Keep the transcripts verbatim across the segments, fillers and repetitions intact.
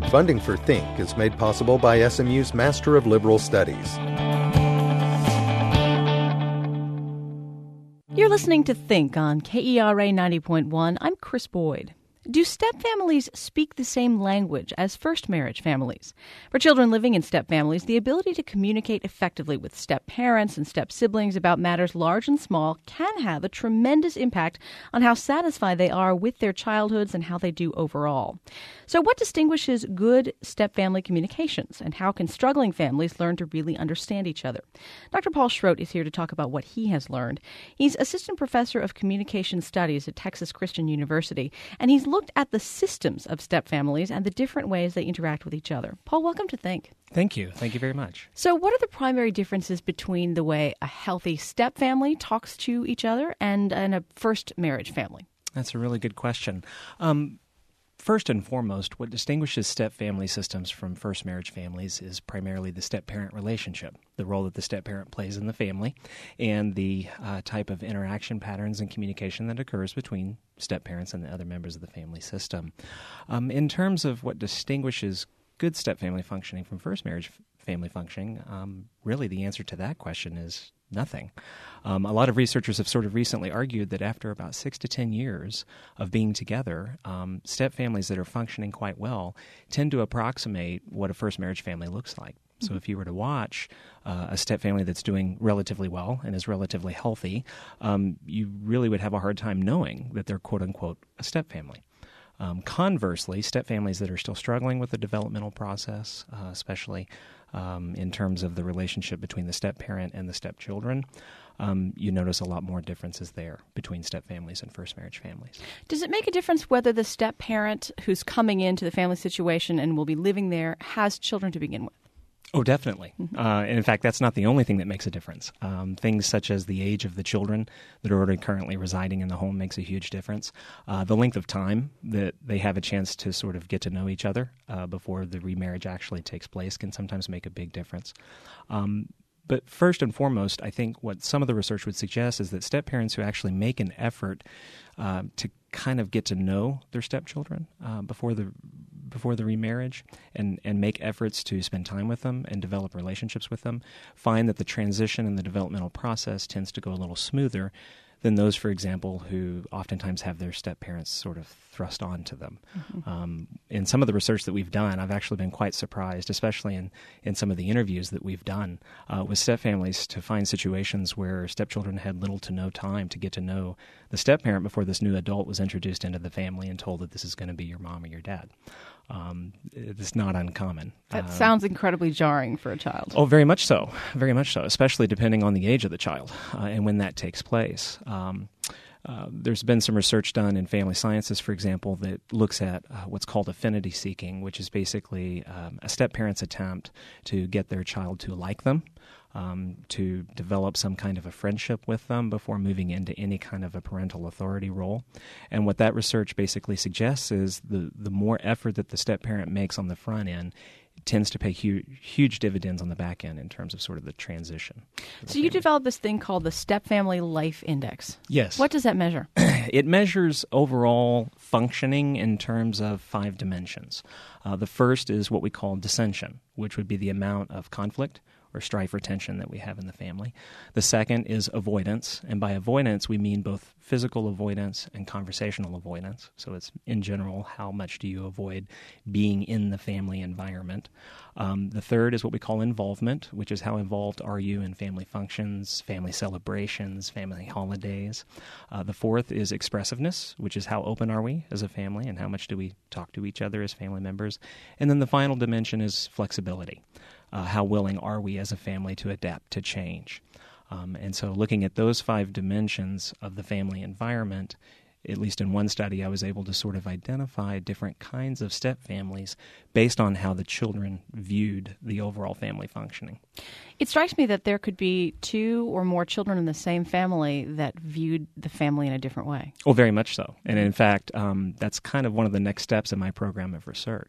Funding for Think is made possible by S M U's Master of Liberal Studies. You're listening to Think on K E R A ninety point one. I'm Chris Boyd. Do step-families speak the same language as first-marriage families? For children living in step-families, the ability to communicate effectively with step-parents and step-siblings about matters large and small can have a tremendous impact on how satisfied they are with their childhoods and how they do overall. So what distinguishes good step-family communications, and how can struggling families learn to really understand each other? Doctor Paul Schrodt is here to talk about what he has learned. He's assistant professor of communication studies at Texas Christian University, and he's looked at the systems of step-families and the different ways they interact with each other. Paul, welcome to Think. Thank you. Thank you very much. So what are the primary differences between the way a healthy step-family talks to each other and, and a first-marriage family? That's a really good question. Um, First and foremost, what distinguishes step-family systems from first-marriage families is primarily the step-parent relationship, the role that the step-parent plays in the family, and the uh, type of interaction patterns and communication that occurs between step-parents and the other members of the family system. Um, in terms of what distinguishes good step-family functioning from first-marriage f- family functioning, um, really the answer to that question is nothing. Um, a lot of researchers have sort of recently argued that after about six to ten years of being together, um, step families that are functioning quite well tend to approximate what a first marriage family looks like. So if you were to watch uh, a step family that's doing relatively well and is relatively healthy, um, you really would have a hard time knowing that they're quote-unquote a step family. Um, conversely, step families that are still struggling with the developmental process, uh, especially um, in terms of the relationship between the step-parent and the step-children, um, you notice a lot more differences there between step families and first-marriage families. Does it make a difference whether the step-parent who's coming into the family situation and will be living there has children to begin with? Oh, definitely. Mm-hmm. Uh, and in fact, that's not the only thing that makes a difference. Um, things such as the age of the children that are already currently residing in the home makes a huge difference. Uh, the length of time that they have a chance to sort of get to know each other uh, before the remarriage actually takes place can sometimes make a big difference. Um, But first and foremost, I think what some of the research would suggest is that step-parents who actually make an effort uh, to kind of get to know their stepchildren uh, before the before the remarriage and, and make efforts to spend time with them and develop relationships with them find that the transition and the developmental process tends to go a little smoother than those, for example, who oftentimes have their step-parents sort of thrust onto them. Mm-hmm. Um, in some of the research that we've done, I've actually been quite surprised, especially in, in some of the interviews that we've done uh, with step-families, to find situations where stepchildren had little to no time to get to know the step-parent before this new adult was introduced into the family and told that this is going to be your mom or your dad. Um, it's not uncommon. That uh, sounds incredibly jarring for a child. Oh, very much so. Very much so, especially depending on the age of the child uh, and when that takes place. Um, uh, there's been some research done in family sciences, for example, that looks at uh, what's called affinity seeking, which is basically um, a step-parent's attempt to get their child to like them, um, to develop some kind of a friendship with them before moving into any kind of a parental authority role. And what that research basically suggests is the, the more effort that the step-parent makes on the front end tends to pay huge, huge dividends on the back end in terms of sort of the transition. So you developed this thing called the Step Family Life Index. Yes. What does that measure? It measures overall functioning in terms of five dimensions. Uh, the first is what we call dissension, which would be the amount of conflict or strife or tension that we have in the family. The second is avoidance, and by avoidance we mean both physical avoidance and conversational avoidance. So it's, in general, how much do you avoid being in the family environment. Um, the third is what we call involvement, which is how involved are you in family functions, family celebrations, family holidays. Uh, the fourth is expressiveness, which is how open are we as a family and how much do we talk to each other as family members. And then the final dimension is flexibility. Uh, how willing are we as a family to adapt to change? Um, and so looking at those five dimensions of the family environment, at least in one study, I was able to sort of identify different kinds of step families based on how the children viewed the overall family functioning. It strikes me that there could be two or more children in the same family that viewed the family in a different way. Oh, very much so. And in fact, um, that's kind of one of the next steps in my program of research.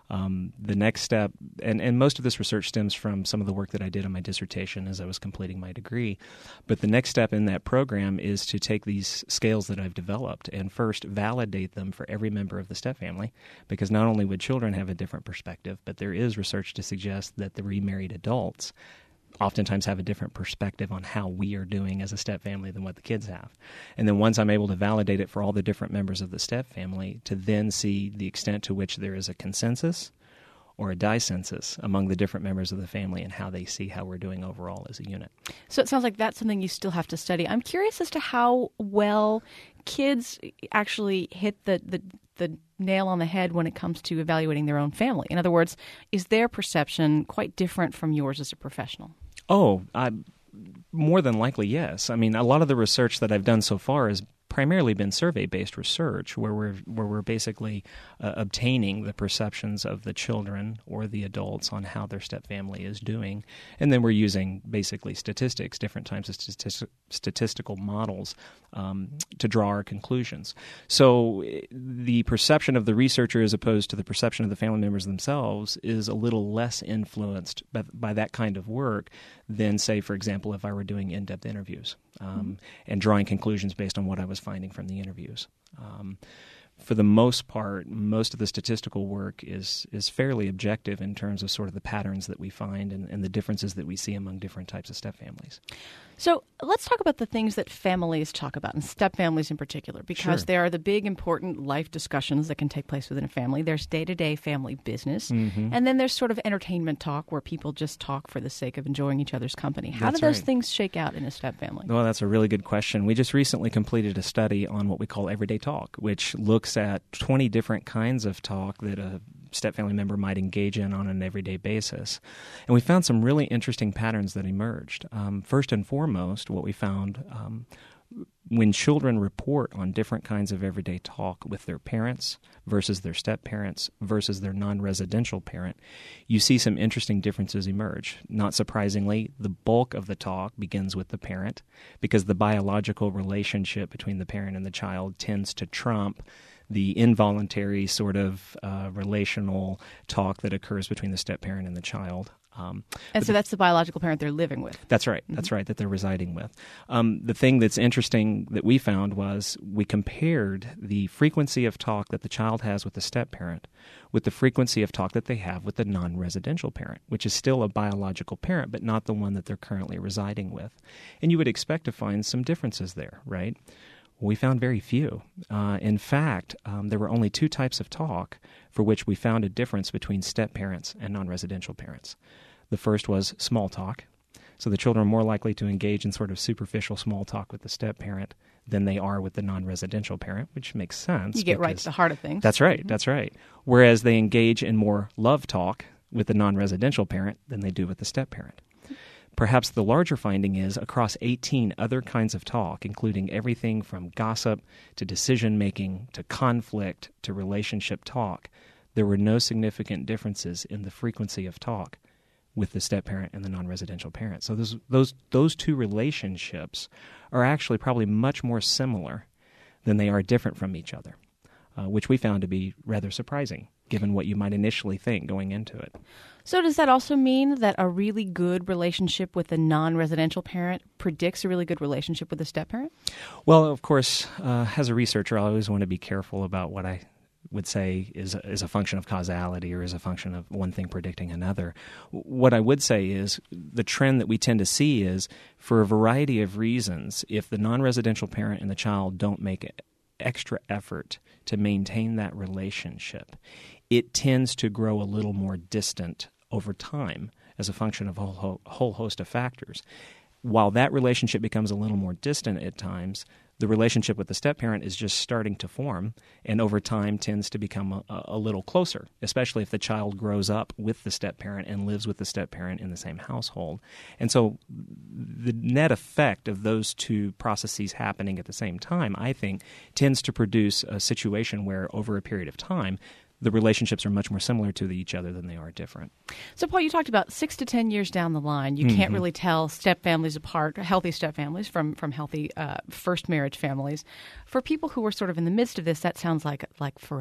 Um, the next step, and, and most of this research stems from some of the work that I did on my dissertation as I was completing my degree, but the next step in that program is to take these scales that I've developed and first validate them for every member of the step family, because not only would children have a different perspective, but there is research to suggest that the remarried adults oftentimes have a different perspective on how we are doing as a step family than what the kids have. And then once I'm able to validate it for all the different members of the step family, to then see the extent to which there is a consensus or a dissensus among the different members of the family and how they see how we're doing overall as a unit. So it sounds like that's something you still have to study. I'm curious as to how well kids actually hit the, the, the nail on the head when it comes to evaluating their own family. In other words, is their perception quite different from yours as a professional? Oh, I, more than likely, yes. I mean, a lot of the research that I've done so far has primarily been survey-based research, where we're where we're basically uh, obtaining the perceptions of the children or the adults on how their step family is doing, and then we're using basically statistics, different types of stati- statistical models um, to draw our conclusions. So the perception of the researcher as opposed to the perception of the family members themselves is a little less influenced by, by that kind of work than, say, for example, if I were doing in-depth interviews um, mm-hmm. and drawing conclusions based on what I was finding from the interviews. Um, for the most part, most of the statistical work is is fairly objective in terms of sort of the patterns that we find and, and the differences that we see among different types of step families. So let's talk about the things that families talk about, and step families in particular, because Sure. there are the big, important life discussions that can take place within a family. There's day-to-day family business, Mm-hmm. and then there's sort of entertainment talk where people just talk for the sake of enjoying each other's company. How That's do those right. things shake out in a step family? Well, that's a really good question. We just recently completed a study on what we call everyday talk, which looks at twenty different kinds of talk that a step family member might engage in on an everyday basis. And we found some really interesting patterns that emerged. Um, first and foremost, what we found um, when children report on different kinds of everyday talk with their parents versus their step-parents versus their non-residential parent, you see some interesting differences emerge. Not surprisingly, the bulk of the talk begins with the parent because the biological relationship between the parent and the child tends to trump the involuntary sort of uh, relational talk that occurs between the step-parent and the child. Um, and so that's the biological parent they're living with. That's right. That's mm-hmm. right, that they're residing with. Um, the thing that's interesting that we found was we compared the frequency of talk that the child has with the step-parent with the frequency of talk that they have with the non-residential parent, which is still a biological parent, but not the one that they're currently residing with. And you would expect to find some differences there, right? We found very few. Uh, in fact, um, there were only two types of talk for which we found a difference between step-parents and non-residential parents. The first was small talk. So the children are more likely to engage in sort of superficial small talk with the step-parent than they are with the non-residential parent, which makes sense. You get right to the heart of things. That's right, Mm-hmm. that's right. Whereas they engage in more love talk with the non-residential parent than they do with the step-parent. Perhaps the larger finding is across eighteen other kinds of talk, including everything from gossip to decision-making to conflict to relationship talk, there were no significant differences in the frequency of talk with the step-parent and the non-residential parent. So those those those two relationships are actually probably much more similar than they are different from each other, uh, which we found to be rather surprising, given what you might initially think going into it. So does that also mean that a really good relationship with a non-residential parent predicts a really good relationship with a step-parent? Well, of course, uh, as a researcher, I always want to be careful about what I would say is a, is a function of causality or is a function of one thing predicting another. What I would say is the trend that we tend to see is, for a variety of reasons, if the non-residential parent and the child don't make extra effort to maintain that relationship, it tends to grow a little more distant over time as a function of a whole, whole host of factors. While that relationship becomes a little more distant at times, the relationship with the step-parent is just starting to form and over time tends to become a, a little closer, especially if the child grows up with the step-parent and lives with the step-parent in the same household. And so the net effect of those two processes happening at the same time, I think, tends to produce a situation where over a period of time, the relationships are much more similar to each other than they are different. So, Paul, you talked about six to ten years down the line, you mm-hmm. can't really tell step families apart, healthy step families from from healthy uh, first marriage families. For people who are sort of in the midst of this, that sounds like like forever.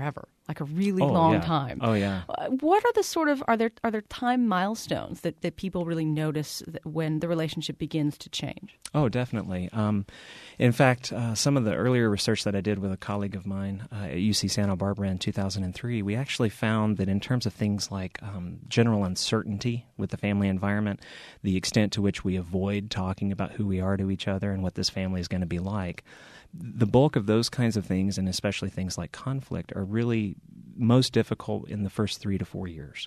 like a really oh, long yeah. time. Oh, yeah. Uh, What are the sort of, are there are there time milestones that, that people really notice that when the relationship begins to change? Oh, definitely. Um, in fact, uh, some of the earlier research that I did with a colleague of mine uh, at U C Santa Barbara in two thousand three, we actually found that in terms of things like um, general uncertainty with the family environment, the extent to which we avoid talking about who we are to each other and what this family is going to be like, the bulk of those kinds of things, and especially things like conflict, are really most difficult in the first three to four years.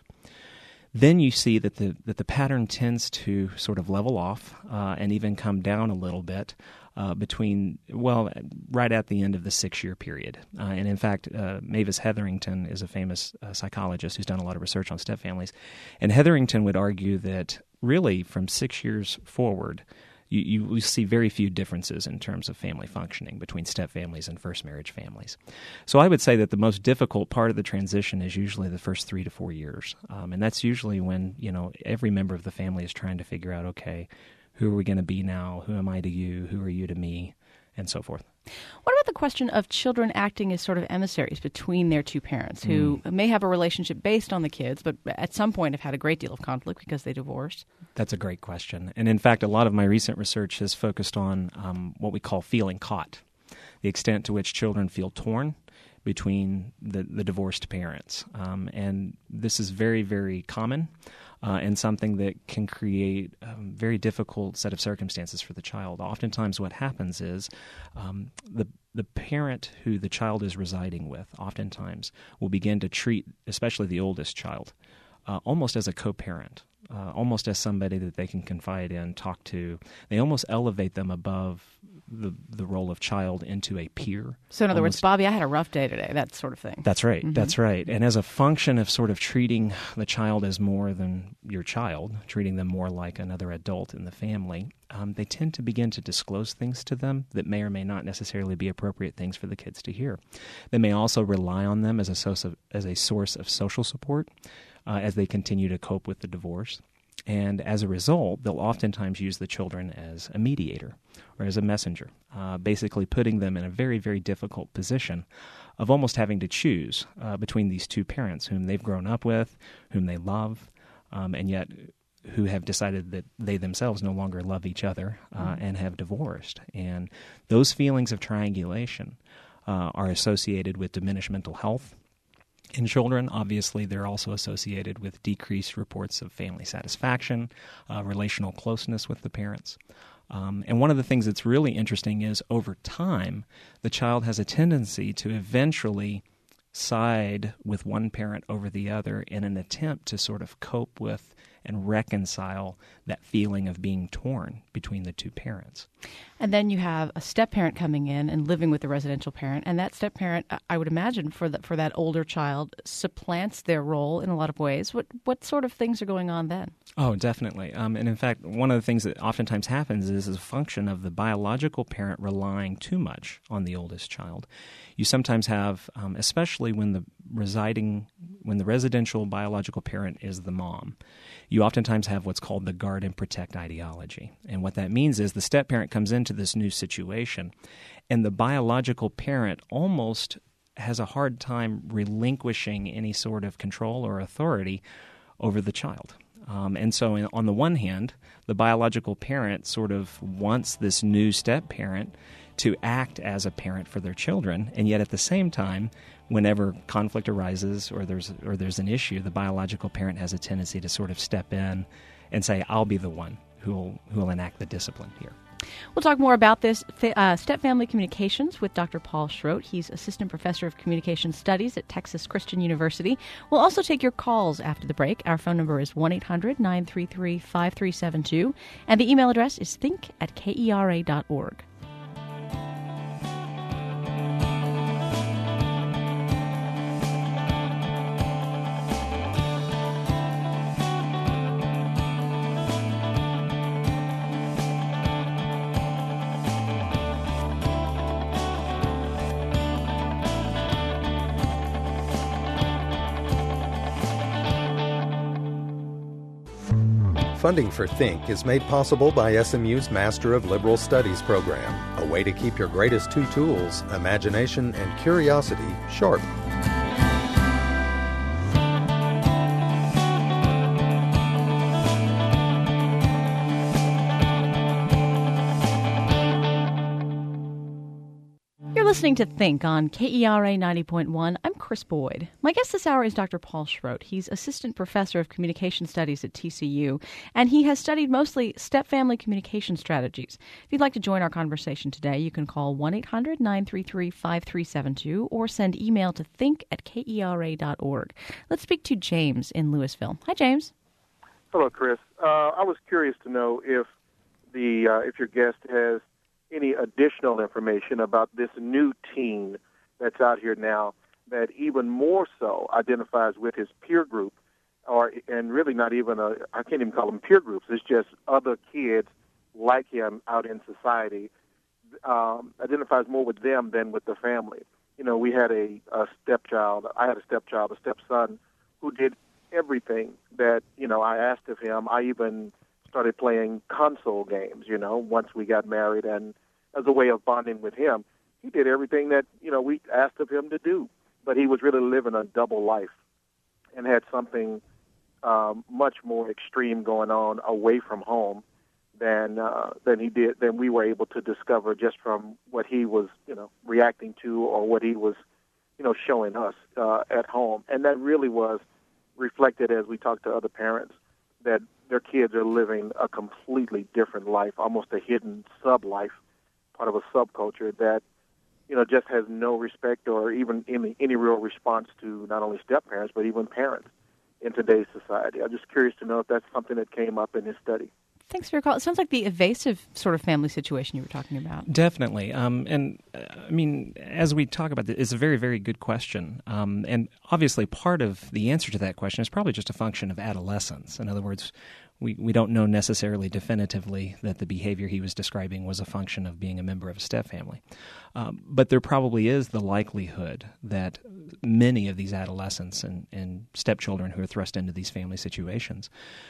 Then you see that the that the pattern tends to sort of level off uh, and even come down a little bit uh, between, well, right at the end of the six-year period. Uh, and in fact, uh, Mavis Hetherington is a famous uh, psychologist who's done a lot of research on stepfamilies. And Hetherington would argue that really from six years forward, You, you you see very few differences in terms of family functioning between step families and first marriage families. So I would say that the most difficult part of the transition is usually the first three to four years. Um, and that's usually when, you know, every member of the family is trying to figure out, okay, who are we going to be now? Who am I to you? Who are you to me? And so forth. What about the question of children acting as sort of emissaries between their two parents who mm. may have a relationship based on the kids, but at some point have had a great deal of conflict because they divorced? That's a great question. And in fact, a lot of my recent research has focused on um, what we call feeling caught, the extent to which children feel torn between the, the divorced parents. Um, and this is very, very common. Uh, and something that can create a very difficult set of circumstances for the child. Oftentimes what happens is um, the the parent who the child is residing with oftentimes will begin to treat, especially the oldest child, uh, almost as a co-parent, uh, almost as somebody that they can confide in, talk to. They almost elevate them above the the role of child into a peer. So in other almost. words, Bobby, I had a rough day today, that sort of thing. That's right. Mm-hmm. That's right. And as a function of sort of treating the child as more than your child, treating them more like another adult in the family, um, they tend to begin to disclose things to them that may or may not necessarily be appropriate things for the kids to hear. They may also rely on them as a source of, as a source of social support uh, as they continue to cope with the divorce. And as a result, they'll oftentimes use the children as a mediator or as a messenger, uh, basically putting them in a very, very difficult position of almost having to choose uh, between these two parents whom they've grown up with, whom they love, um, and yet who have decided that they themselves no longer love each other uh, mm-hmm. and have divorced. And those feelings of triangulation uh, are associated with diminished mental health. In children, obviously, they're also associated with decreased reports of family satisfaction, uh, relational closeness with the parents. Um, and one of the things that's really interesting is over time, the child has a tendency to eventually side with one parent over the other in an attempt to sort of cope with and reconcile that feeling of being torn between the two parents. And then you have a step-parent coming in and living with the residential parent, and that step-parent, I would imagine, for the, for that older child, supplants their role in a lot of ways. What what sort of things are going on then? Oh, definitely. Um, and in fact, one of the things that oftentimes happens is as a function of the biological parent relying too much on the oldest child. You sometimes have, um, especially when the residing, when the residential biological parent is the mom, you oftentimes have what's called the guard and protect ideology. And what that means is the step-parent comes into this new situation, and the biological parent almost has a hard time relinquishing any sort of control or authority over the child. Um, and so in, on the one hand, the biological parent sort of wants this new step-parent to act as a parent for their children, and yet at the same time, whenever conflict arises or there's or there's an issue, the biological parent has a tendency to sort of step in and say, I'll be the one who will who will enact the discipline here. We'll talk more about this uh, step-family communications with Doctor Paul Schrodt. He's Assistant Professor of Communication Studies at Texas Christian University. We'll also take your calls after the break. Our phone number is one eight hundred nine three three five three seven two, and the email address is think at kera dot org. Funding for Think is made possible by S M U's Master of Liberal Studies program, a way to keep your greatest two tools, imagination and curiosity, sharp. listening to Think on K E R A ninety point one. I'm Chris Boyd. My guest this hour is Doctor Paul Schrodt. He's Assistant Professor of Communication Studies at T C U, and he has studied mostly step-family communication strategies. If you'd like to join our conversation today, you can call one eight hundred nine three three five three seven two or send email to think at K E R A dot org. Let's speak to James in Louisville. Hi, James. Hello, Chris. Uh, I was curious to know if the uh, if your guest has any additional information about this new teen that's out here now that even more so identifies with his peer group, or and really not even a, I can't even call them peer groups, it's just other kids like him out in society, um, identifies more with them than with the family. You know, we had a, a stepchild, I had a stepchild, a stepson, who did everything that, you know, I asked of him. I even started playing console games, you know, once we got married, and as a way of bonding with him. He did everything that, you know, we asked of him to do, but he was really living a double life and had something um, much more extreme going on away from home than uh, than he did, than we were able to discover just from what he was, you know, reacting to or what he was, you know, showing us uh, at home. And that really was reflected as we talked to other parents, that their kids are living a completely different life, almost a hidden sub-life, part of a subculture that, you know, just has no respect or even any, any real response to not only step-parents, but even parents in today's society. I'm just curious to know if that's something that came up in his study. Thanks for your call. It sounds like the evasive sort of family situation you were talking about. Definitely. Um, and, uh, I mean, as we talk about this, it's a very, very good question. Um, and obviously part of the answer to that question is probably just a function of adolescence. In other words, we, we don't know necessarily definitively that the behavior he was describing was a function of being a member of a step-family. Um, but there probably is the likelihood that many of these adolescents and, and stepchildren who are thrust into these family situations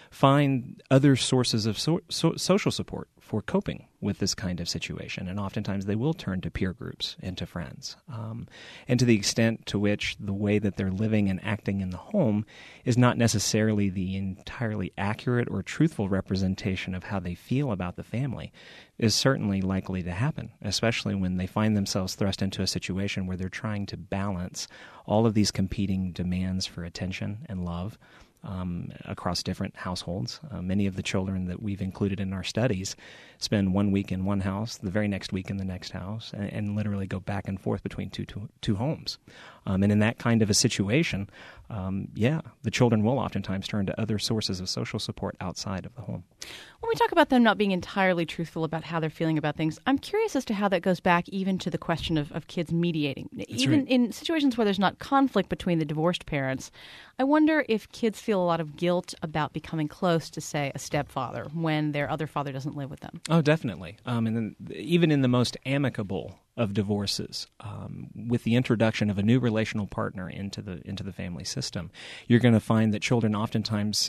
find other sources of so, so, social support for coping with this kind of situation. And oftentimes they will turn to peer groups and to friends. Um, and to the extent to which the way that they're living and acting in the home is not necessarily the entirely accurate or truthful representation of how they feel about the family, is certainly likely to happen, especially when they find themselves thrust into a situation where they're trying to balance all of these competing demands for attention and love um, across different households. Uh, many of the children that we've included in our studies spend one week in one house, the very next week in the next house, and, and literally go back and forth between two, two, two homes. Um, and in that kind of a situation, um, yeah, the children will oftentimes turn to other sources of social support outside of the home. When we talk about them not being entirely truthful about how they're feeling about things, I'm curious as to how that goes back even to the question of, of kids mediating. That's even right. In situations where there's not conflict between the divorced parents, I wonder if kids feel a lot of guilt about becoming close to, say, a stepfather when their other father doesn't live with them. Oh, definitely. Um, and then even in the most amicable of divorces, um, with the introduction of a new relational partner into the into the family system, you're going to find that children oftentimes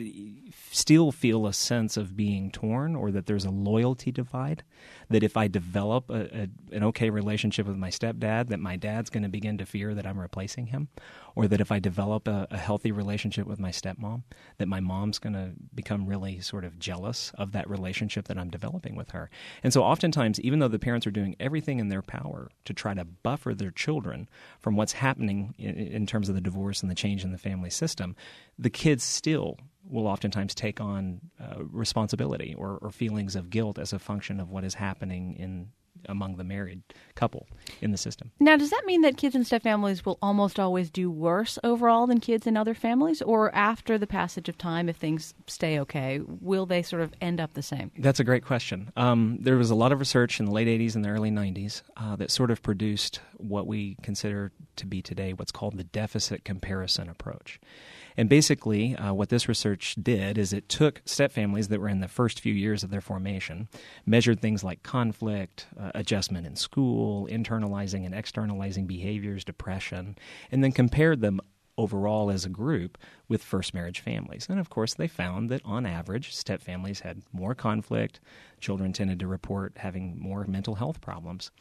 still feel a sense of being torn, or that there's a loyalty divide, that if I develop a, a, an okay relationship with my stepdad, that my dad's going to begin to fear that I'm replacing him, or that if I develop a, a healthy relationship with my stepmom, that my mom's going to become really sort of jealous of that relationship that I'm developing with her. And so oftentimes, even though the parents are doing everything in their power to try to buffer their children from what's happening in, in terms of the divorce and the change in the family system, the kids still will oftentimes take on uh, responsibility or, or feelings of guilt as a function of what is happening in among the married couple in the system. Now, does that mean that kids in step families will almost always do worse overall than kids in other families? Or after the passage of time, if things stay okay, will they sort of end up the same? That's a great question. Um, there was a lot of research in the late eighties and the early nineties uh, that sort of produced what we consider to be today what's called the deficit comparison approach. And basically, uh, what this research did is it took stepfamilies that were in the first few years of their formation, measured things like conflict, uh, adjustment in school, internalizing and externalizing behaviors, depression, and then compared them overall as a group with first marriage families. And of course, they found that on average, stepfamilies had more conflict, children tended to report having more mental health problems.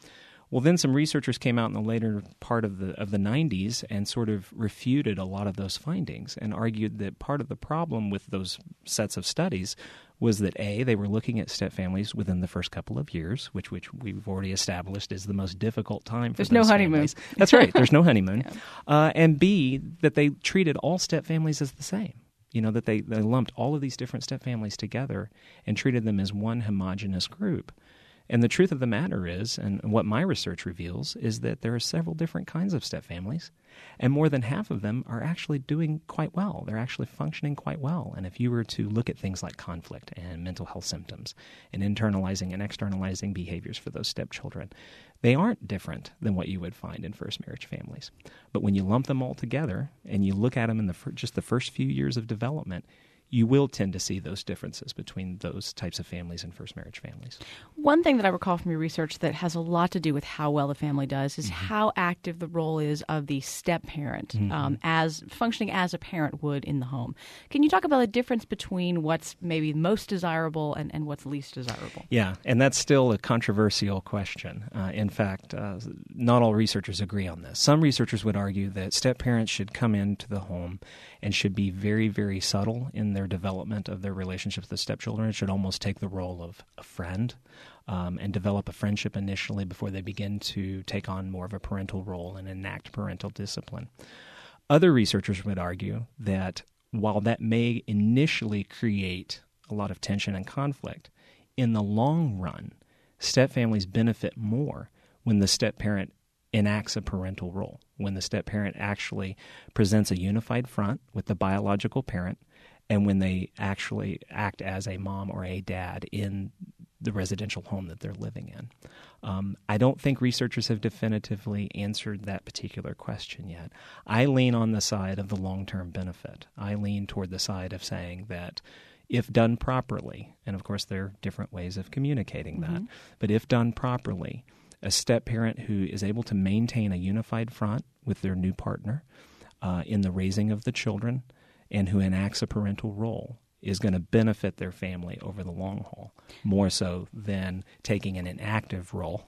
Well, then some researchers came out in the later part of the of the nineties and sort of refuted a lot of those findings and argued that part of the problem with those sets of studies was that, A, they were looking at stepfamilies within the first couple of years, which which we've already established is the most difficult time for There's those no honeymoon. families. That's right. There's no honeymoon. Yeah. Uh, and B, that they treated all stepfamilies as the same. You know, that they, they lumped all of these different stepfamilies together and treated them as one homogeneous group. And the truth of the matter is, and what my research reveals, is that there are several different kinds of stepfamilies, and more than half of them are actually doing quite well. They're actually functioning quite well. And if you were to look at things like conflict and mental health symptoms and internalizing and externalizing behaviors for those stepchildren, they aren't different than what you would find in first marriage families. But when you lump them all together and you look at them in the fir- just the first few years of development, you will tend to see those differences between those types of families and first marriage families. One thing that I recall from your research that has a lot to do with how well the family does is mm-hmm. how active the role is of the step-parent mm-hmm. um, as functioning as a parent would in the home. Can you talk about the difference between what's maybe most desirable and, and what's least desirable? Yeah, and that's still a controversial question. Uh, in fact, uh, not all researchers agree on this. Some researchers would argue that step-parents should come into the home and should be very, very subtle in their development of their relationships with the stepchildren. It should almost take the role of a friend um, and develop a friendship initially before they begin to take on more of a parental role and enact parental discipline. Other researchers would argue that while that may initially create a lot of tension and conflict, in the long run, stepfamilies benefit more when the step-parent enacts a parental role, when the step-parent actually presents a unified front with the biological parent, and when they actually act as a mom or a dad in the residential home that they're living in. Um, I don't think researchers have definitively answered that particular question yet. I lean on the side of the long-term benefit. I lean toward the side of saying that if done properly, and of course there are different ways of communicating that, mm-hmm. but if done properly, a step-parent who is able to maintain a unified front with their new partner uh, in the raising of the children and who enacts a parental role is going to benefit their family over the long haul, more so than taking an inactive role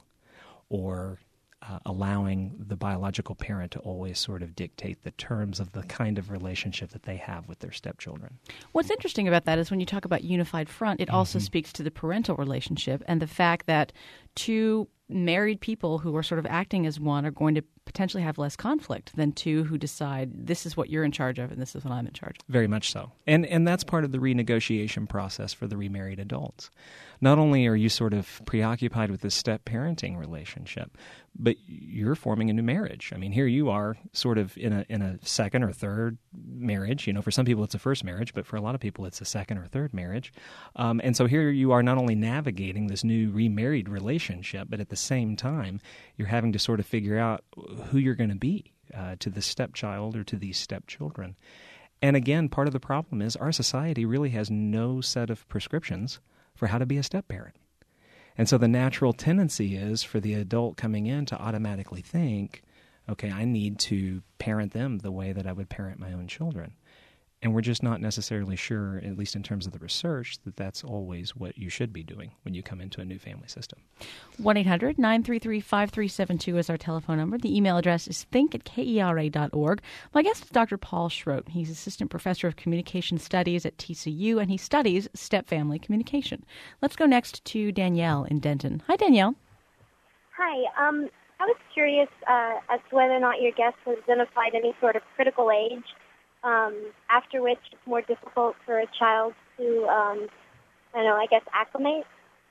or uh, allowing the biological parent to always sort of dictate the terms of the kind of relationship that they have with their stepchildren. What's interesting about that is when you talk about unified front, it mm-hmm. also speaks to the parental relationship and the fact that two married people who are sort of acting as one are going to potentially have less conflict than two who decide this is what you're in charge of and this is what I'm in charge of. Very much so. And and that's part of the renegotiation process for the remarried adults. Not only are you sort of preoccupied with this step-parenting relationship, but you're forming a new marriage. I mean, here you are sort of in a in a second or third marriage. You know, for some people it's a first marriage, but for a lot of people it's a second or third marriage. Um, and so here you are not only navigating this new remarried relationship, but at the same time, you're having to sort of figure out who you're going to be uh, to the stepchild or to these stepchildren. And again, part of the problem is our society really has no set of prescriptions for how to be a step-parent. And so the natural tendency is for the adult coming in to automatically think, okay, I need to parent them the way that I would parent my own children. And we're just not necessarily sure, at least in terms of the research, that that's always what you should be doing when you come into a new family system. one eight hundred nine three three five three seven two is our telephone number. The email address is think at K E R A dot org. My guest is Doctor Paul Schrodt. He's Assistant Professor of Communication Studies at T C U, and he studies step-family communication. Let's go next to Danielle in Denton. Hi, Danielle. Hi. Um, I was curious uh, as to whether or not your guest has identified any sort of critical age Um, after which it's more difficult for a child to, um, I don't know, I guess, acclimate?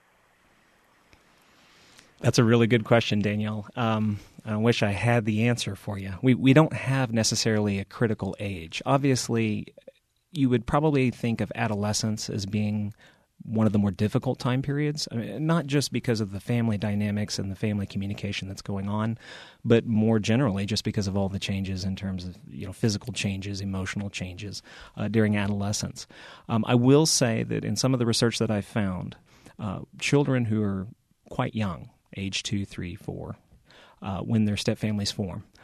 That's a really good question, Danielle. Um, I wish I had the answer for you. We we don't have necessarily a critical age. Obviously, you would probably think of adolescence as being one of the more difficult time periods, I mean, not just because of the family dynamics and the family communication that's going on, but more generally just because of all the changes in terms of, you know, physical changes, emotional changes uh, during adolescence. Um, I will say that in some of the research that I've found, uh, children who are quite young, age two, three, four, uh, when their stepfamilies form,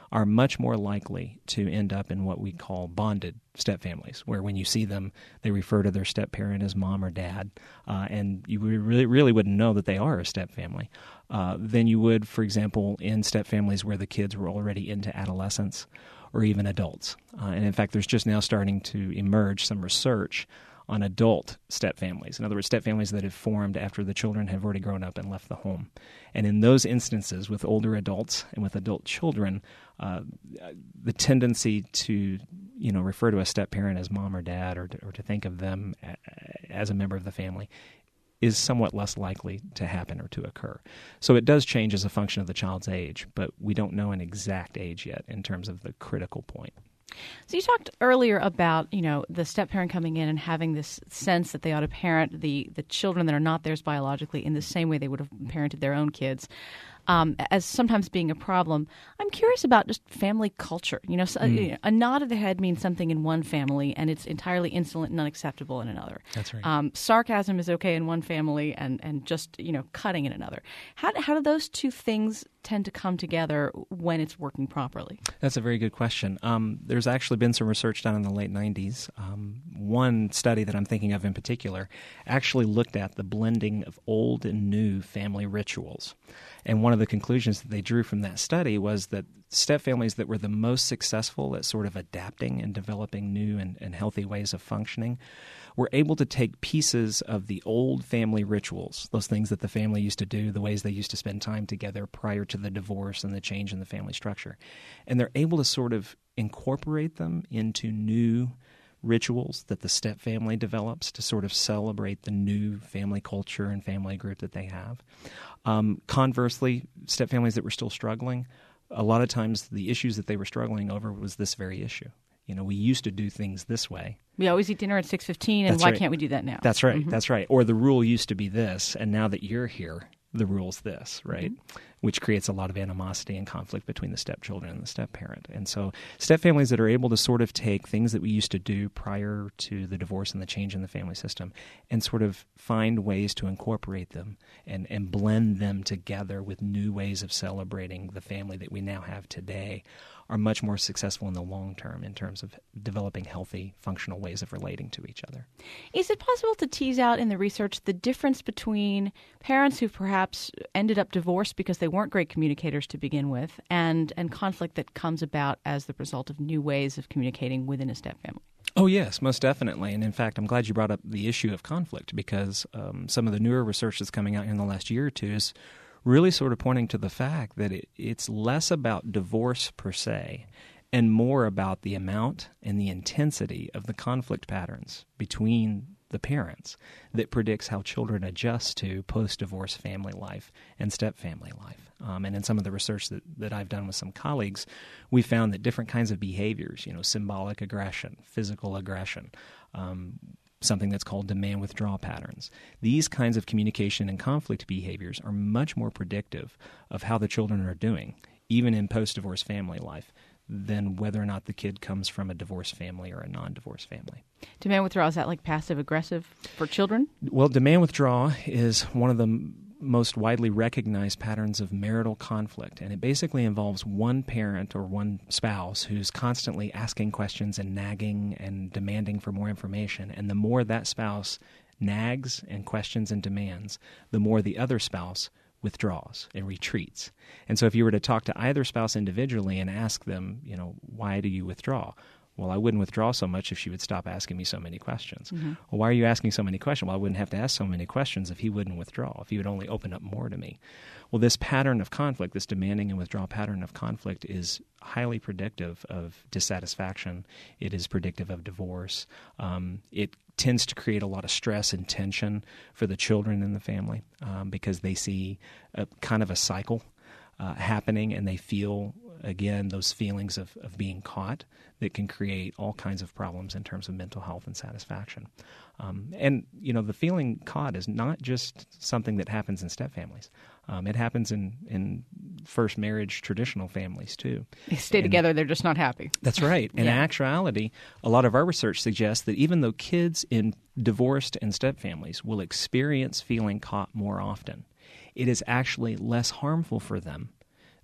are much more likely to end up in what we call bonded stepfamilies, where when you see them, they refer to their step-parent as mom or dad, uh, and you really, really wouldn't know that they are a step-family, uh, than you would, for example, in step-families where the kids were already into adolescence or even adults. Uh, and in fact, there's just now starting to emerge some research on adult step-families. In other words, step-families that have formed after the children have already grown up and left the home. And in those instances, with older adults and with adult children, uh, the tendency to, you know, refer to a step-parent as mom or dad, or to, or to think of them as a member of the family, is somewhat less likely to happen or to occur. So it does change as a function of the child's age, but we don't know an exact age yet in terms of the critical point. So you talked earlier about, you know, the step-parent coming in and having this sense that they ought to parent the, the children that are not theirs biologically in the same way they would have parented their own kids, um, as sometimes being a problem. I'm curious about just family culture. You know, so, mm. a nod of the head means something in one family, and it's entirely insolent and unacceptable in another. That's right. Um, sarcasm is okay in one family, and, and just, you know, cutting in another. How, how do those two things tend to come together when it's working properly? That's a very good question. Um, there's actually been some research done in the late nineties. Um, one study that I'm thinking of in particular actually looked at the blending of old and new family rituals. And one of the conclusions that they drew from that study was that stepfamilies that were the most successful at sort of adapting and developing new and, and healthy ways of functioning were able to take pieces of the old family rituals, those things that the family used to do, the ways they used to spend time together prior to the divorce and the change in the family structure, and they're able to sort of incorporate them into new rituals that the stepfamily develops to sort of celebrate the new family culture and family group that they have. Um, conversely, stepfamilies that were still struggling, a lot of times the issues that they were struggling over was this very issue. You know, we used to do things this way. We always eat dinner at six fifteen, and That's why right. can't we do that now? That's right. Mm-hmm. That's right. Or the rule used to be this, and now that you're here, the rule's this, right? Mm-hmm. Which creates a lot of animosity and conflict between the stepchildren and the step-parent. And so stepfamilies that are able to sort of take things that we used to do prior to the divorce and the change in the family system and sort of find ways to incorporate them and, and blend them together with new ways of celebrating the family that we now have today are much more successful in the long term in terms of developing healthy, functional ways of relating to each other. Is it possible to tease out in the research the difference between parents who perhaps ended up divorced because they weren't great communicators to begin with and, and conflict that comes about as the result of new ways of communicating within a stepfamily? Oh, yes, most definitely. And in fact, I'm glad you brought up the issue of conflict because um, some of the newer research that's coming out in the last year or two is really sort of pointing to the fact that it, it's less about divorce per se and more about the amount and the intensity of the conflict patterns between the parents that predicts how children adjust to post-divorce family life and step-family life. Um, and in some of the research that, that I've done with some colleagues, we found that different kinds of behaviors, you know, symbolic aggression, physical aggression, um, something that's called demand withdrawal patterns. These kinds of communication and conflict behaviors are much more predictive of how the children are doing, even in post-divorce family life, than whether or not the kid comes from a divorced family or a non-divorced family. Demand withdrawal, is that like passive-aggressive for children? Well, demand withdrawal is one of the most widely recognized patterns of marital conflict, and it basically involves one parent or one spouse who's constantly asking questions and nagging and demanding for more information, and the more that spouse nags and questions and demands, the more the other spouse withdraws and retreats. And so if you were to talk to either spouse individually and ask them, you know, why do you withdraw? Well, I wouldn't withdraw so much if she would stop asking me so many questions. Mm-hmm. Well, why are you asking so many questions? Well, I wouldn't have to ask so many questions if he wouldn't withdraw, if he would only open up more to me. Well, this pattern of conflict, this demanding and withdrawal pattern of conflict is highly predictive of dissatisfaction. It is predictive of divorce. Um, it tends to create a lot of stress and tension for the children in the family um, because they see a kind of a cycle uh, happening and they feel, again, those feelings of, of being caught that can create all kinds of problems in terms of mental health and satisfaction. Um, and, you know, the feeling caught is not just something that happens in stepfamilies. Um, it happens in, in first marriage traditional families, too. They stay and, together, they're just not happy. That's right. In yeah. actuality, a lot of our research suggests that even though kids in divorced and stepfamilies will experience feeling caught more often, it is actually less harmful for them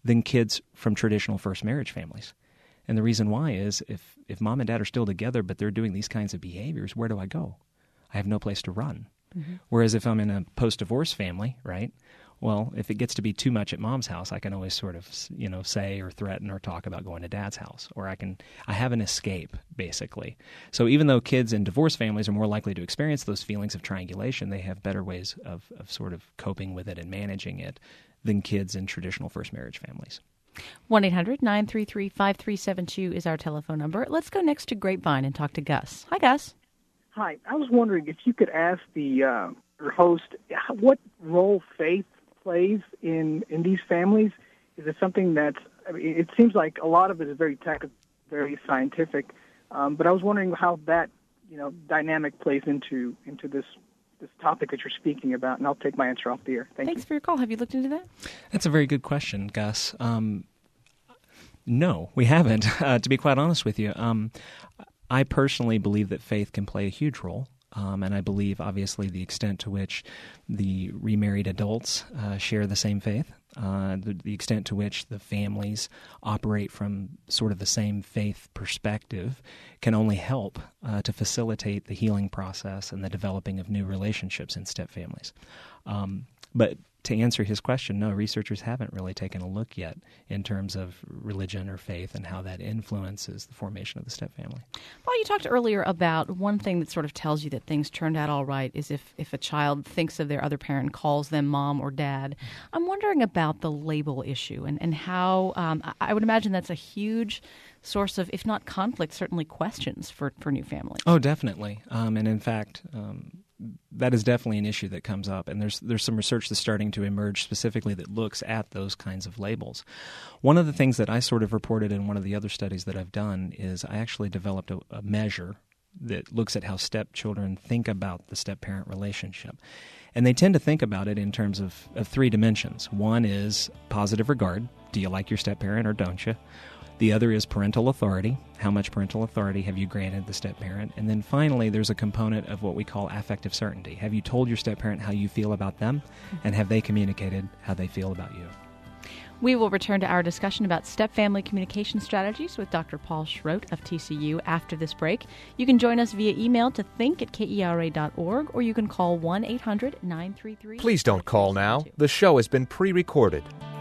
than kids from traditional first marriage families. And the reason why is if, if mom and dad are still together but they're doing these kinds of behaviors, where do I go? I have no place to run. Mm-hmm. Whereas if I'm in a post-divorce family, right, well, if it gets to be too much at mom's house, I can always sort of, you know, say or threaten or talk about going to dad's house. Or I can, I have an escape, basically. So even though kids in divorce families are more likely to experience those feelings of triangulation, they have better ways of, of sort of coping with it and managing it than kids in traditional first marriage families. one eight hundred nine three three five three seven two is our telephone number. Let's go next to Grapevine and talk to Gus. Hi, Gus. Hi. I was wondering if you could ask the uh, your host what role faith plays in, in these families. Is it something that's, I mean, it seems like a lot of it is very tech, very scientific, um, but I was wondering how that, you know, dynamic plays into into this this topic that you're speaking about, and I'll take my answer off the air. Thank Thanks you. for your call. Have you looked into that? That's a very good question, Gus. Um, no, we haven't, uh, to be quite honest with you. Um, I personally believe that faith can play a huge role. Um, and I believe, obviously, the extent to which the remarried adults uh, share the same faith, uh, the, the extent to which the families operate from sort of the same faith perspective can only help uh, to facilitate the healing process and the developing of new relationships in step families. Um, but to answer his question, no, researchers haven't really taken a look yet in terms of religion or faith and how that influences the formation of the step family. Well, you talked earlier about one thing that sort of tells you that things turned out all right is if, if a child thinks of their other parent and calls them mom or dad. I'm wondering about the label issue and, and how um, I would imagine that's a huge source of, if not conflict, certainly questions for, for new families. Oh, definitely. Um, and in fact, um, that is definitely an issue that comes up, and there's there's some research that's starting to emerge specifically that looks at those kinds of labels. One of the things that I sort of reported in one of the other studies that I've done is I actually developed a, a measure that looks at how stepchildren think about the step-parent relationship. And they tend to think about it in terms of, of three dimensions. One is positive regard. Do you like your step-parent or don't you? The other is parental authority. How much parental authority have you granted the step-parent? And then finally, there's a component of what we call affective certainty. Have you told your step-parent how you feel about them? And have they communicated how they feel about you? We will return to our discussion about step-family communication strategies with Doctor Paul Schrodt of T C U after this break. You can join us via email to think at K E R A dot org, or you can call one eight hundred nine three three. Please don't call now. The show has been pre-recorded.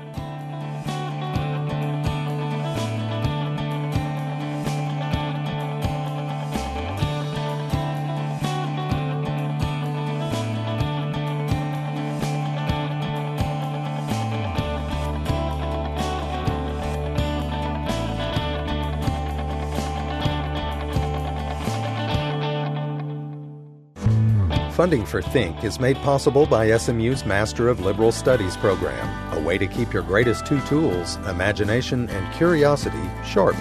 Funding for Think is made possible by S M U's Master of Liberal Studies program, a way to keep your greatest two tools, imagination and curiosity, sharp.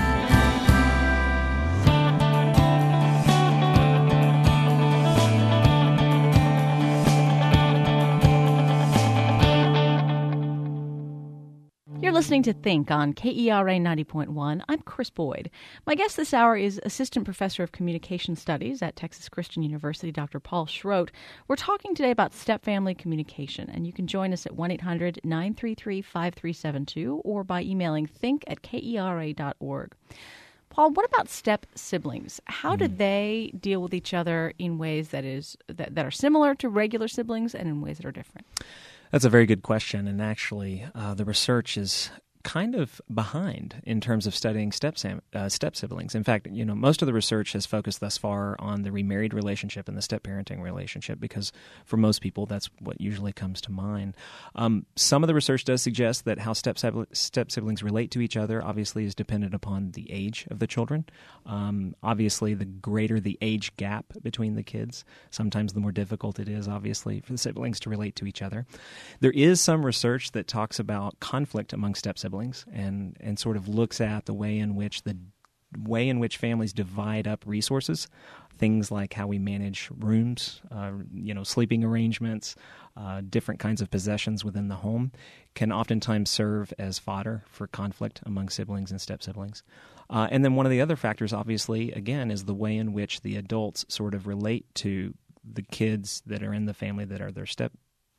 Listening to Think on K E R A ninety point one. I'm Chris Boyd. My guest this hour is Assistant Professor of Communication Studies at Texas Christian University, Doctor Paul Schrodt. We're talking today about step-family communication, and you can join us at one eight hundred nine three three five three seven two or by emailing think at K E R A dot org. Paul, what about step siblings? How do they deal with each other in ways that is that, that are similar to regular siblings and in ways that are different? That's a very good question, and actually uh, the research is kind of behind in terms of studying step sam- uh, step siblings. In fact, you know, most of the research has focused thus far on the remarried relationship and the step-parenting relationship because for most people that's what usually comes to mind. Um, some of the research does suggest that how step step siblings relate to each other obviously is dependent upon the age of the children. Um, obviously, the greater the age gap between the kids, sometimes the more difficult it is, obviously, for the siblings to relate to each other. There is some research that talks about conflict among step siblings. And, and sort of looks at the way in which the way in which families divide up resources, things like how we manage rooms, uh, you know, sleeping arrangements, uh, different kinds of possessions within the home, can oftentimes serve as fodder for conflict among siblings and step-siblings. Uh, and then one of the other factors, obviously, again, is the way in which the adults sort of relate to the kids that are in the family that are their step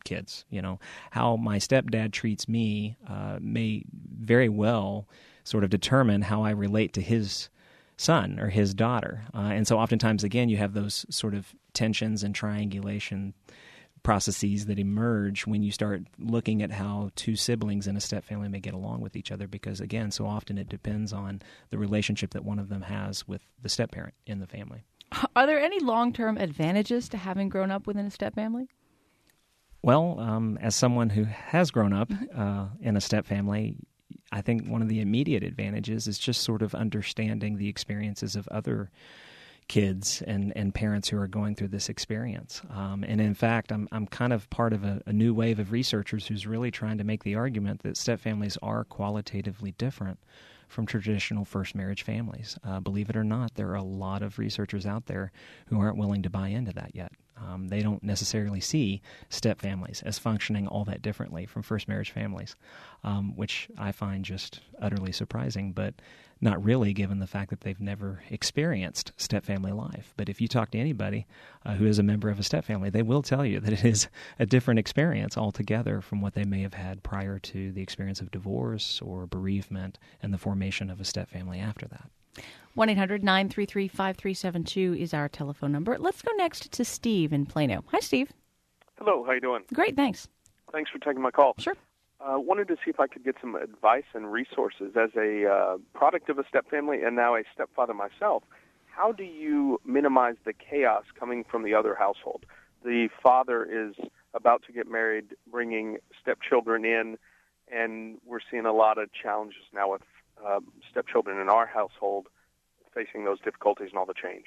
kids. You know, how my stepdad treats me uh, may very well sort of determine how I relate to his son or his daughter. Uh, and so oftentimes, again, you have those sort of tensions and triangulation processes that emerge when you start looking at how two siblings in a step family may get along with each other, because, again, so often it depends on the relationship that one of them has with the step parent in the family. Are there any long-term advantages to having grown up within a step family? Well, um, as someone who has grown up uh, in a step family, I think one of the immediate advantages is just sort of understanding the experiences of other kids and, and parents who are going through this experience. Um, and in fact, I'm I'm kind of part of a, a new wave of researchers who's really trying to make the argument that step families are qualitatively different from traditional first marriage families. Uh, believe it or not, there are a lot of researchers out there who aren't willing to buy into that yet. Um, they don't necessarily see step families as functioning all that differently from first marriage families, um, which I find just utterly surprising, but not really, given the fact that they've never experienced step family life. But if you talk to anybody uh, who is a member of a step family, they will tell you that it is a different experience altogether from what they may have had prior to the experience of divorce or bereavement and the formation of a step family after that. one eight hundred nine three three five three seven two is our telephone number. Let's go next to Steve in Plano. Hi, Steve. Hello, how you doing? Great, thanks. Thanks for taking my call. Sure. I uh, wanted to see if I could get some advice and resources as a uh, product of a step family and now a stepfather myself. How do you minimize the chaos coming from the other household? The father is about to get married, bringing stepchildren in, and we're seeing a lot of challenges now with uh, stepchildren in our household facing those difficulties and all the change.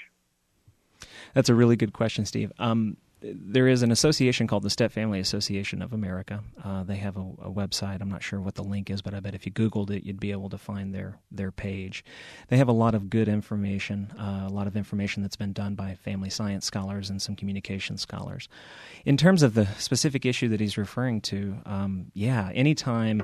That's a really good question, Steve. Um, there is an association called the Step Family Association of America. Uh, they have a, a website. I'm not sure what the link is, but I bet if you Googled it, you'd be able to find their, their page. They have a lot of good information, uh, a lot of information that's been done by family science scholars and some communication scholars. In terms of the specific issue that he's referring to, um, yeah, anytime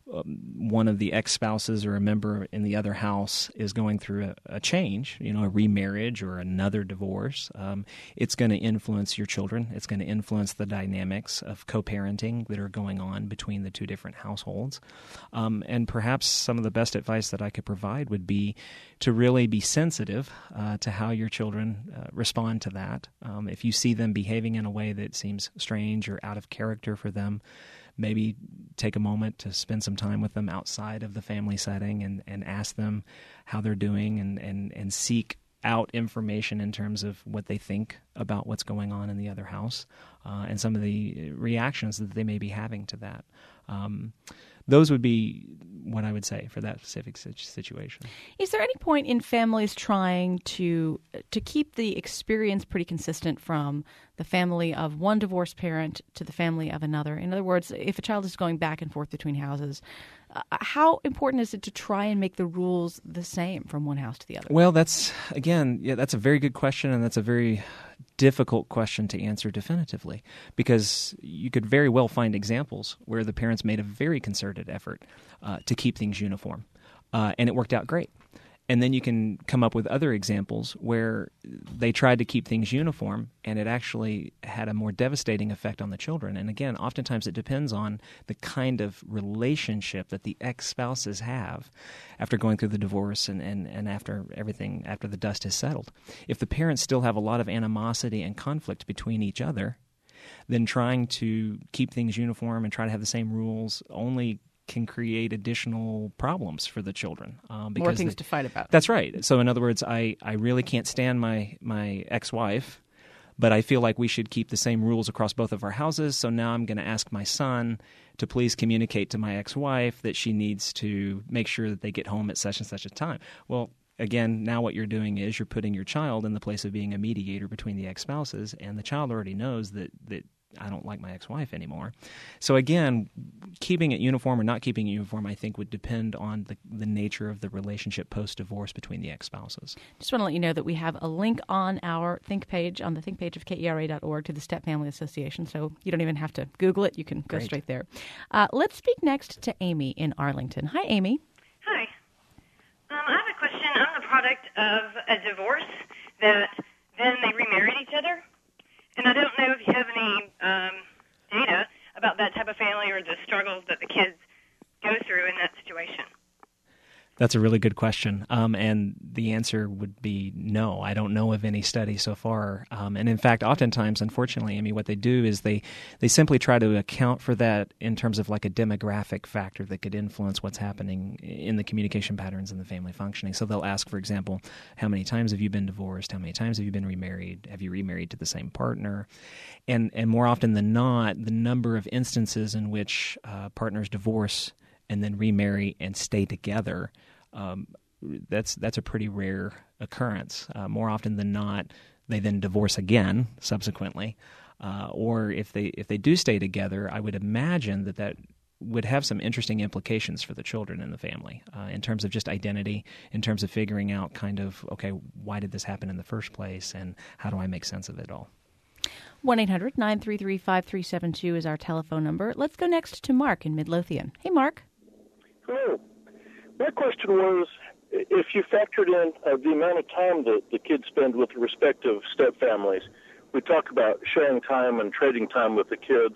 one of the ex-spouses or a member in the other house is going through a, a change, you know, a remarriage or another divorce, um, it's going to influence your children. It's going to influence the dynamics of co-parenting that are going on between the two different households. Um, and perhaps some of the best advice that I could provide would be to really be sensitive uh, to how your children uh, respond to that. Um, if you see them behaving in a way that seems strange or out of character for them, maybe take a moment to spend some time with them outside of the family setting and, and ask them how they're doing and, and, and seek out information in terms of what they think about what's going on in the other house uh, and some of the reactions that they may be having to that. Um, those would be what I would say for that specific situation. Is there any point in families trying to to keep the experience pretty consistent from the family of one divorced parent to the family of another? In other words, if a child is going back and forth between houses, uh, how important is it to try and make the rules the same from one house to the other? Well, that's, again, yeah, that's a very good question, and that's a very difficult question to answer definitively, because you could very well find examples where the parents made a very concerted effort uh, to keep things uniform, uh, and it worked out great. And then you can come up with other examples where they tried to keep things uniform, and it actually had a more devastating effect on the children. And again, oftentimes it depends on the kind of relationship that the ex-spouses have after going through the divorce and, and, and after everything, after the dust has settled. If the parents still have a lot of animosity and conflict between each other, then trying to keep things uniform and try to have the same rules only can create additional problems for the children. Um, because More things the, to fight about. That's right. So in other words, I, I really can't stand my, my ex-wife, but I feel like we should keep the same rules across both of our houses, so now I'm going to ask my son to please communicate to my ex-wife that she needs to make sure that they get home at such and such a time. Well, again, now what you're doing is you're putting your child in the place of being a mediator between the ex-spouses, and the child already knows that that I don't like my ex-wife anymore. So again, keeping it uniform or not keeping it uniform, I think, would depend on the, the nature of the relationship post-divorce between the ex-spouses. Just want to let you know that we have a link on our Think page, on the Think page of K E R A dot org, to the Step Family Association, so you don't even have to Google it. You can go Great. straight there. Uh, let's speak next to Amy in Arlington. Hi, Amy. Hi. Um, I have a question. I'm the product of a divorce that then they remarried each other. And I don't know if you have any um, data about that type of family or the struggles that the kids go through in that situation? That's a really good question, um, and the answer would be no. I don't know of any study so far, um, and in fact, oftentimes, unfortunately, Amy, what they do is they, they simply try to account for that in terms of like a demographic factor that could influence what's happening in the communication patterns in the family functioning. So they'll ask, for example, how many times have you been divorced? How many times have you been remarried? Have you remarried to the same partner? And and more often than not, the number of instances in which uh, partners divorce and then remarry and stay together, um, that's that's a pretty rare occurrence. Uh, more often than not, they then divorce again subsequently, uh, or if they if they do stay together, I would imagine that that would have some interesting implications for the children in the family uh, in terms of just identity, in terms of figuring out kind of, okay, why did this happen in the first place, and how do I make sense of it all? one eight hundred nine three three five three seven two is our telephone number. Let's go next to Mark in Midlothian. Hey, Mark. Hello. My question was, if you factored in uh, the amount of time that the kids spend with the respective step families, we talk about sharing time and trading time with the kids,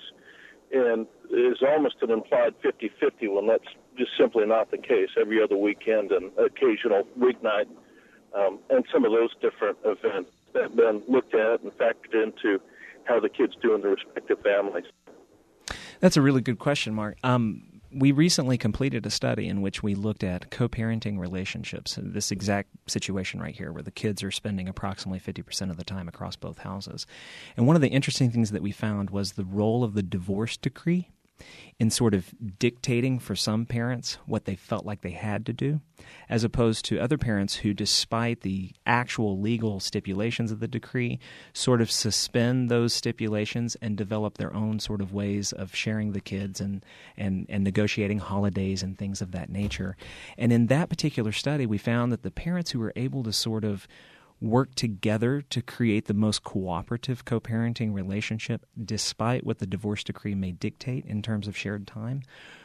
and is almost an implied fifty-fifty when that's just simply not the case. Every other weekend and occasional weeknight, um, and some of those different events that have been looked at and factored into how the kids do in their respective families. That's a really good question, Mark. Um, we recently completed a study in which we looked at co-parenting relationships, this exact situation right here where the kids are spending approximately fifty percent of the time across both houses. And one of the interesting things that we found was the role of the divorce decree in sort of dictating for some parents what they felt like they had to do, as opposed to other parents who, despite the actual legal stipulations of the decree, sort of suspend those stipulations and develop their own sort of ways of sharing the kids and, and, and negotiating holidays and things of that nature. And in that particular study, we found that the parents who were able to sort of work together to create the most cooperative co-parenting relationship, despite what the divorce decree may dictate in terms of shared time,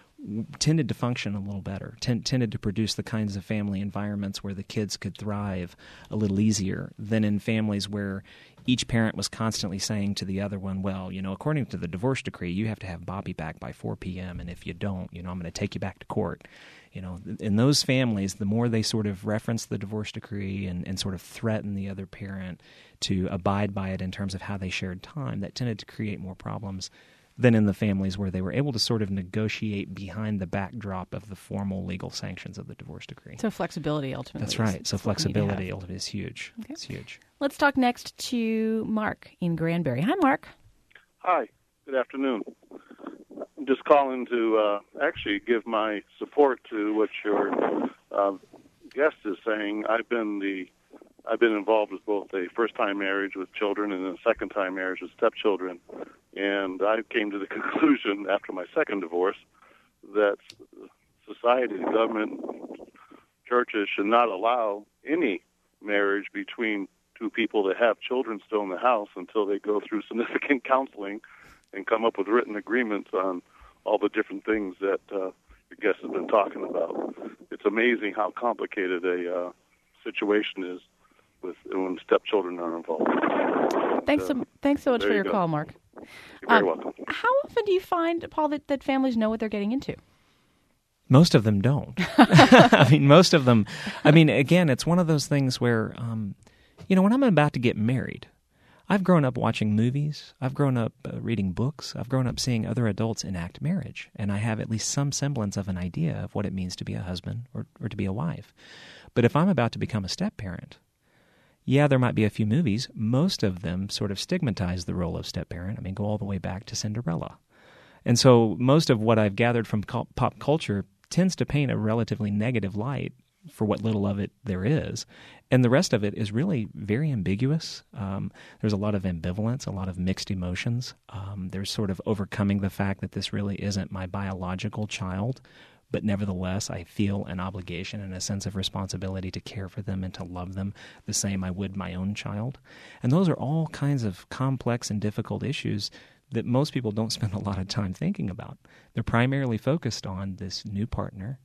tended to function a little better, tend, tended to produce the kinds of family environments where the kids could thrive a little easier than in families where each parent was constantly saying to the other one, well, you know, according to the divorce decree, you have to have Bobby back by four p.m., and if you don't, you know, I'm going to take you back to court. You know, in those families, the more they sort of reference the divorce decree and, and sort of threaten the other parent to abide by it in terms of how they shared time, that tended to create more problems than in the families where they were able to sort of negotiate behind the backdrop of the formal legal sanctions of the divorce decree. So flexibility ultimately. That's right. So flexibility ultimately is huge. Okay. It's huge. Let's talk next to Mark in Granbury. Hi, Mark. Hi. Good afternoon. I'm just calling to uh, actually give my support to what your uh, guest is saying. I've been the I've been involved with both a first-time marriage with children and a second-time marriage with stepchildren, and I came to the conclusion after my second divorce that society, the government, churches should not allow any marriage between two people that have children still in the house until they go through significant counseling and come up with written agreements on all the different things that uh, your guest has been talking about. It's amazing how complicated a uh, situation is with when stepchildren are involved. Thanks, uh, so, thanks so much for you your go. call, Mark. You're very um, welcome. How often do you find, Paul, that, that families know what they're getting into? Most of them don't. I mean, most of them, I mean, again, it's one of those things where, um, you know, when I'm about to get married, I've grown up watching movies, I've grown up uh, reading books, I've grown up seeing other adults enact marriage, and I have at least some semblance of an idea of what it means to be a husband or, or to be a wife. But if I'm about to become a step-parent, yeah, there might be a few movies. Most of them sort of stigmatize the role of step-parent. I mean, go all the way back to Cinderella. And so most of what I've gathered from pop culture tends to paint a relatively negative light for what little of it there is. And the rest of it is really very ambiguous. Um, there's a lot of ambivalence, a lot of mixed emotions. Um, there's sort of overcoming the fact that this really isn't my biological child, but nevertheless I feel an obligation and a sense of responsibility to care for them and to love them the same I would my own child. And those are all kinds of complex and difficult issues that most people don't spend a lot of time thinking about. They're primarily focused on this new partner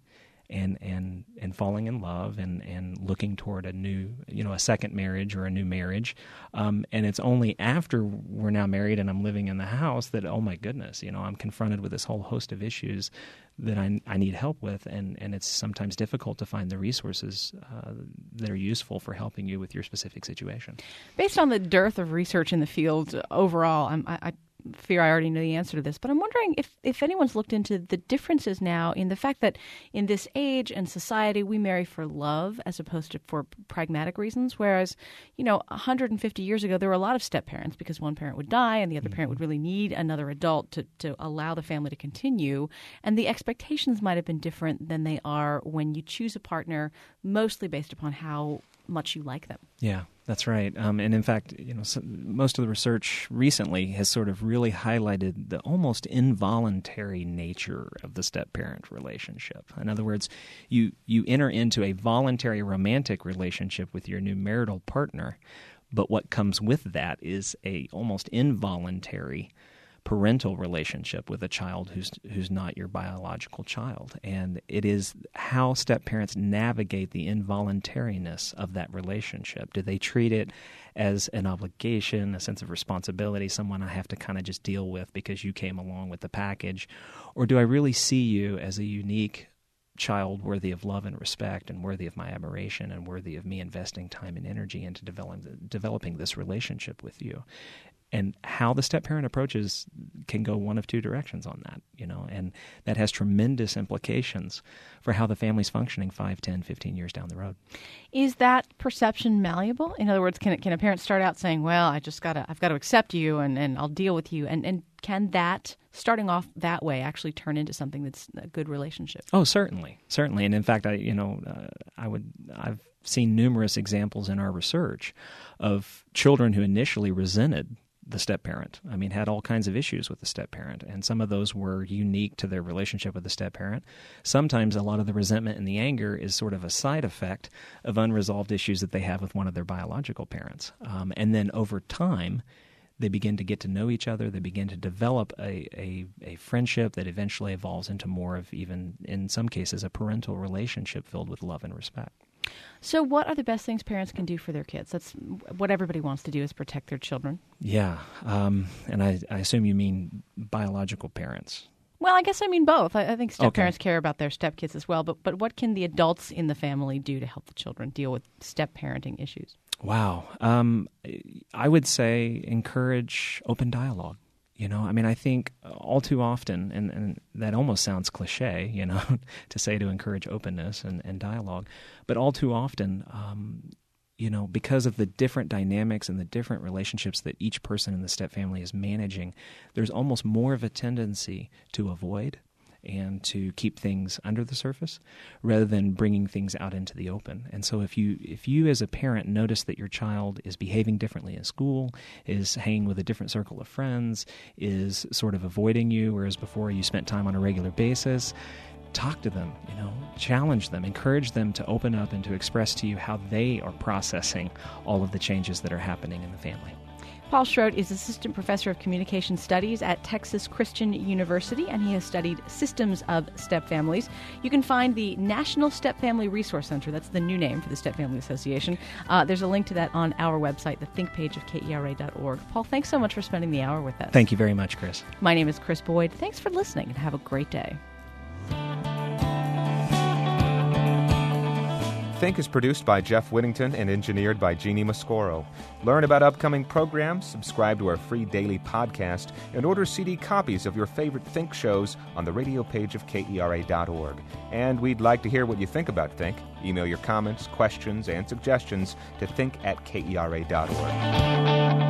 and and and falling in love and, and looking toward a new, you know, a second marriage or a new marriage. Um, and it's only after we're now married and I'm living in the house that, oh my goodness, you know, I'm confronted with this whole host of issues that I, I need help with, and, and it's sometimes difficult to find the resources uh, that are useful for helping you with your specific situation. Based on the dearth of research in the field overall, I'm, I, I fear I already know the answer to this, but I'm wondering if, if anyone's looked into the differences now in the fact that in this age and society we marry for love as opposed to for pragmatic reasons, whereas, you know, one hundred fifty years ago there were a lot of step-parents because one parent would die and the other mm-hmm. parent would really need another adult to, to allow the family to continue, and the expectations might have been different than they are when you choose a partner mostly based upon how much you like them. Yeah, that's right. Um, and in fact, you know, so most of the research recently has sort of really highlighted the almost involuntary nature of the step-parent relationship. In other words, you you enter into a voluntary romantic relationship with your new marital partner, but what comes with that is a almost involuntary parental relationship with a child who's who's not your biological child. And it is how step-parents navigate the involuntariness of that relationship. Do they treat it as an obligation, a sense of responsibility, someone I have to kind of just deal with because you came along with the package? Or do I really see you as a unique child worthy of love and respect and worthy of my admiration and worthy of me investing time and energy into develop, developing this relationship with you? And how the step-parent approaches can go one of two directions on that, you know, and that has tremendous implications for how the family's functioning five, ten, fifteen years down the road. Is that perception malleable? In other words, can can a parent start out saying, well, I just gotta, I've got to accept you and, and I'll deal with you, and, and can that, starting off that way, actually turn into something that's a good relationship? Oh, certainly, certainly. And in fact, I, you know, uh, I would, I've seen numerous examples in our research of children who initially resented the step-parent. I mean, had all kinds of issues with the step-parent, and some of those were unique to their relationship with the step-parent. Sometimes a lot of the resentment and the anger is sort of a side effect of unresolved issues that they have with one of their biological parents. Um, and then over time, they begin to get to know each other. They begin to develop a, a, a friendship that eventually evolves into more of even, in some cases, a parental relationship filled with love and respect. So what are the best things parents can do for their kids? That's what everybody wants to do, is protect their children. Yeah, um, and I, I assume you mean biological parents. Well, I guess I mean both. I, I think step-parents Okay. care about their step-kids as well, but, but what can the adults in the family do to help the children deal with step-parenting issues? Wow. Um, I would say encourage open dialogue. You know, I mean, I think all too often, and, and that almost sounds cliche, you know, to say to encourage openness and, and dialogue, but all too often, um, you know, because of the different dynamics and the different relationships that each person in the step family is managing, there's almost more of a tendency to avoid and to keep things under the surface rather than bringing things out into the open. And so if you if you as a parent notice that your child is behaving differently in school, is hanging with a different circle of friends, is sort of avoiding you, whereas before you spent time on a regular basis, talk to them, you know, challenge them, encourage them to open up and to express to you how they are processing all of the changes that are happening in the family. Paul Schrodt is Assistant Professor of Communication Studies at Texas Christian University, and he has studied systems of step families. You can find the National Step Family Resource Center. That's the new name for the Step Family Association. Uh, there's a link to that on our website, the think page of K E R A dot org. Paul, thanks so much for spending the hour with us. Thank you very much, Chris. My name is Chris Boyd. Thanks for listening, and have a great day. Think is produced by Jeff Whittington and engineered by Jeannie Mascoro. Learn about upcoming programs, subscribe to our free daily podcast, and order C D copies of your favorite Think shows on the radio page of K E R A dot org. And we'd like to hear what you think about Think. Email your comments, questions, and suggestions to think at K E R A dot org.